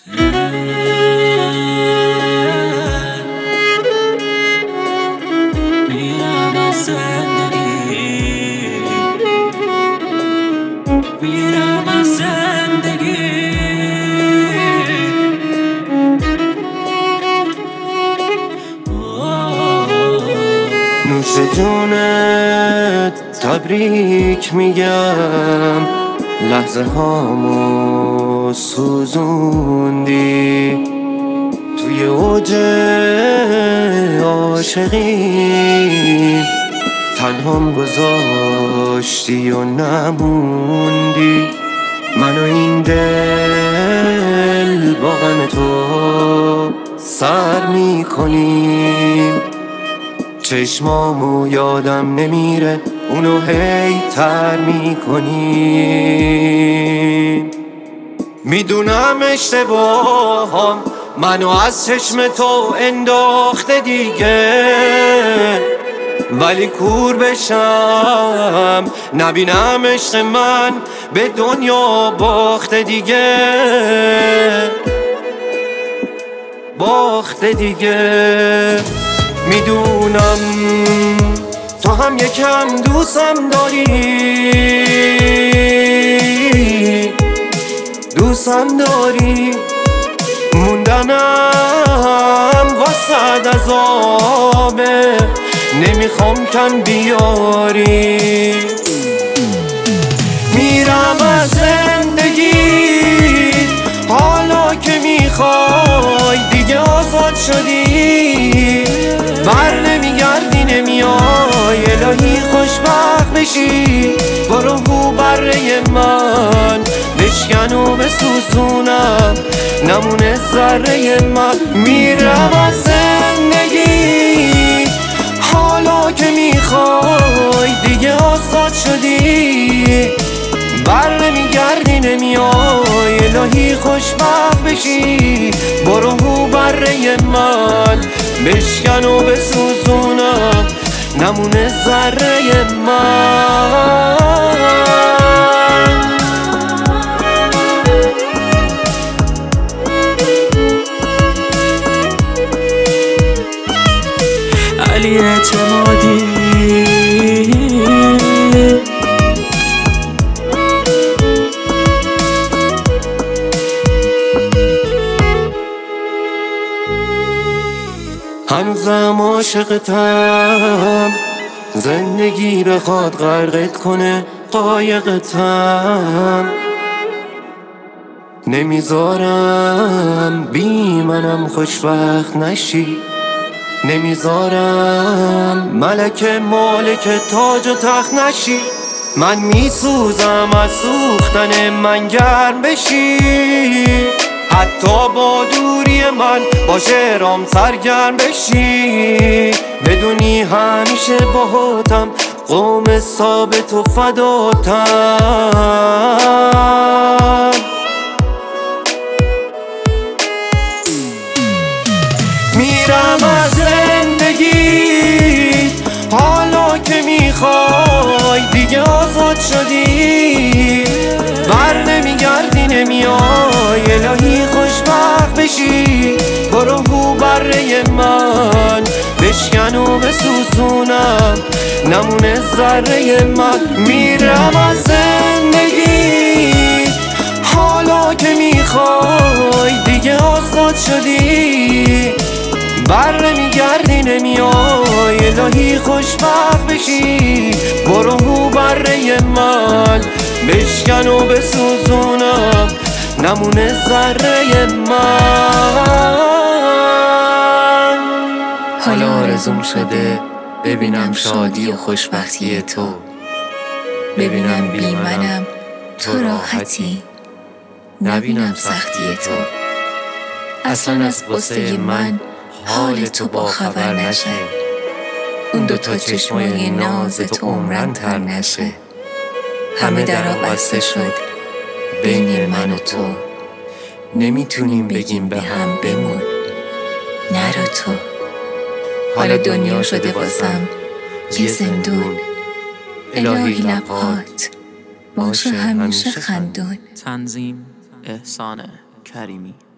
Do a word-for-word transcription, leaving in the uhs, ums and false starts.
میرم از زندگی، میرم از زندگی. نوش جونت تبریک میگم، لحظه هامو سوزوندی توی اوج عاشقی، تنهام گذاشتی و نموندی. من و این دل با غم تو سر میکنیم، چشمامو یادم نمیره اونو هی تر میکنیم. میدونم اشتباهم منو از چشم تو انداخته دیگه، ولی کور بشم نبینم عشق من به دنیا باخته دیگه، باخته دیگه. میدونم تو هم یکم دوستم داری، دوستم داری، موندنم واسد عذابه، نمیخوام کم بیاری. میرم از زندگی حالا که میخوای، دیگه آزاد شدی، بر نمیگردی نمیای، الهی خوشبخت بشی. برو هو بره من بشکن و بسوزونم، نمونه ذره من. میرم از زندگی حالا که میخوای، دیگه آزاد شدی، بر نمیگردی نمیای، الهی خوشبخت بشی. برو هو بره من بشکن و بسوزونم، نمونه ذره من. علی اعتمادی هنوزم عاشقتم، زندگی بخواد غرقت کنه قایقتم، نمیذارم بی منم خوشبخت نشی، نمیذارم ملک مالک تاج و تخت نشی. من میسوزم از سوختن من گرم بشی، حتی با دوری من با شعرام سرگرم بشی. بدونی همیشه باهاتم، قوم ثابت و فداتم. میرم از زندگی حالا که میخوای، دیگه آزاد شدی، بر نمیگردی نمیای، الهی خوشبخت بشی. برو هو بره من بشکن و بسوزونم، نمونه ذره من. میرم از زندگی حالا که میخوای، دیگه آزاد شدی، بر نمیگردی نمیای، الهی خوشبخت بشی. برو هو بره من بشکن و بسوزونم، نمونه ذره من. حالا آرزوم شده ببینم شادی و خوشبختی تو، ببینم بی منم تو راحتی، نبینم سختی تو. اصلا از قصه من حال تو با خبر نشه، اون دوتا چشمای نازت عمرن تر نشه. همه درا بسته شد بین من و تو، نمیتونیم بگیم به هم بمون نرو تو. حالا دنیا شده واسم یه زندون، الهی لبهات باشه همیشه خندون. تنظیم احسان کریمی.